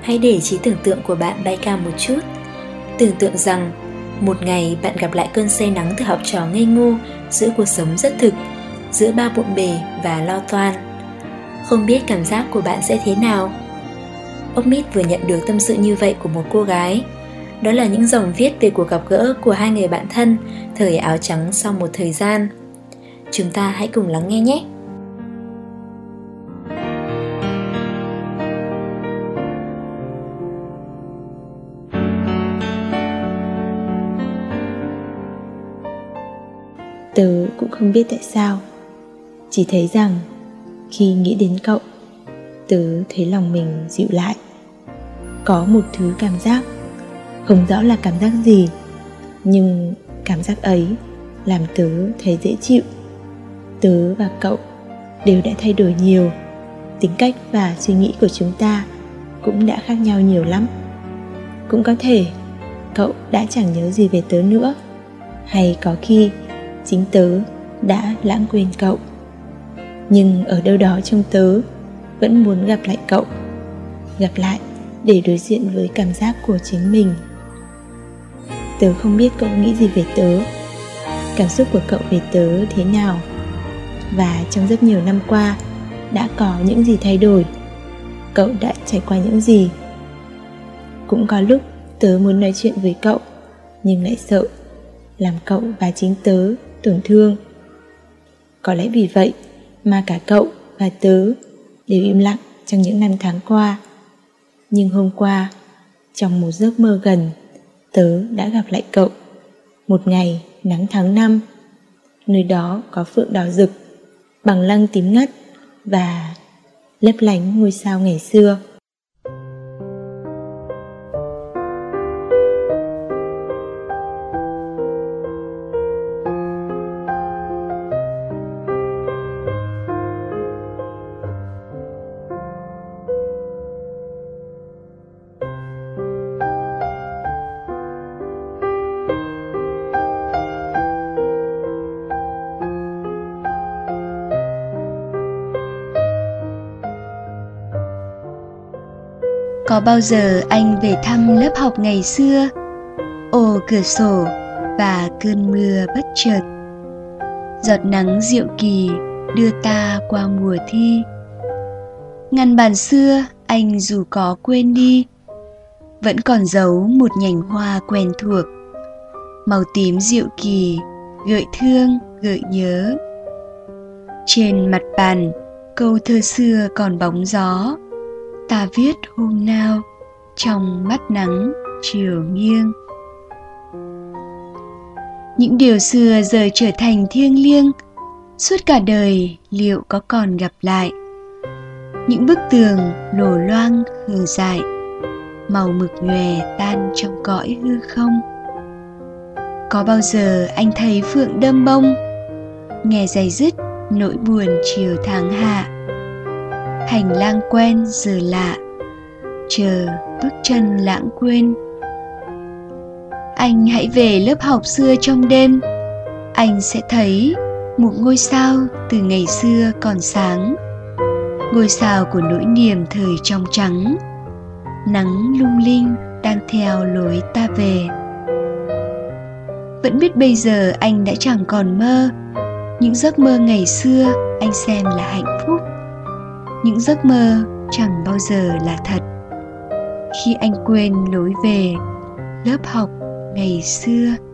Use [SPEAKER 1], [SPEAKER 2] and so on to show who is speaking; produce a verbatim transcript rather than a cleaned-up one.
[SPEAKER 1] Hãy để trí tưởng tượng của bạn bay cao một chút. Tưởng tượng rằng một ngày bạn gặp lại cơn say nắng từ học trò ngây ngô giữa cuộc sống rất thực, giữa bao bộn bề và lo toan. Không biết cảm giác của bạn sẽ thế nào? Ockmit vừa nhận được tâm sự như vậy của một cô gái. Đó là những dòng viết về cuộc gặp gỡ của hai người bạn thân thời áo trắng sau một thời gian. Chúng ta hãy cùng lắng nghe nhé!
[SPEAKER 2] Tớ cũng không biết tại sao, chỉ thấy rằng khi nghĩ đến cậu, tớ thấy lòng mình dịu lại. Có một thứ cảm giác, không rõ là cảm giác gì, nhưng cảm giác ấy làm tớ thấy dễ chịu. Tớ và cậu đều đã thay đổi nhiều, tính cách và suy nghĩ của chúng ta cũng đã khác nhau nhiều lắm. Cũng có thể cậu đã chẳng nhớ gì về tớ nữa, hay có khi chính tớ đã lãng quên cậu. Nhưng ở đâu đó trong tớ vẫn muốn gặp lại cậu, gặp lại để đối diện với cảm giác của chính mình. Tớ không biết cậu nghĩ gì về tớ, cảm xúc của cậu về tớ thế nào, và trong rất nhiều năm qua đã có những gì thay đổi, cậu đã trải qua những gì. Cũng có lúc tớ muốn nói chuyện với cậu, nhưng lại sợ làm cậu và chính tớ tổn thương. Có lẽ vì vậy mà cả cậu và tớ đều im lặng trong những năm tháng qua. Nhưng hôm qua, trong một giấc mơ gần, tớ đã gặp lại cậu. Một ngày nắng tháng năm, nơi đó có phượng đỏ rực, bằng lăng tím ngắt và lấp lánh ngôi sao ngày xưa.
[SPEAKER 3] Có bao giờ anh về thăm lớp học ngày xưa? Ô cửa sổ và cơn mưa bất chợt, giọt nắng diệu kỳ đưa ta qua mùa thi. Ngăn bàn xưa anh dù có quên đi, vẫn còn giấu một nhành hoa quen thuộc, màu tím diệu kỳ gợi thương gợi nhớ. Trên mặt bàn câu thơ xưa còn bóng gió, ta viết hôm nào trong mắt nắng chiều nghiêng. Những điều xưa giờ trở thành thiêng liêng, suốt cả đời liệu có còn gặp lại? Những bức tường lồ loang hờ dại, màu mực nhòe tan trong cõi hư không. Có bao giờ anh thấy phượng đơm bông, nghe day dứt nỗi buồn chiều tháng hạ? Hành lang quen giờ lạ, chờ bước chân lãng quên. Anh hãy về lớp học xưa trong đêm, anh sẽ thấy một ngôi sao từ ngày xưa còn sáng, ngôi sao của nỗi niềm thời trong trắng. Nắng lung linh đang theo lối ta về. Vẫn biết bây giờ anh đã chẳng còn mơ, những giấc mơ ngày xưa anh xem là hạnh phúc. Những giấc mơ chẳng bao giờ là thật, khi anh quên lối về lớp học ngày xưa.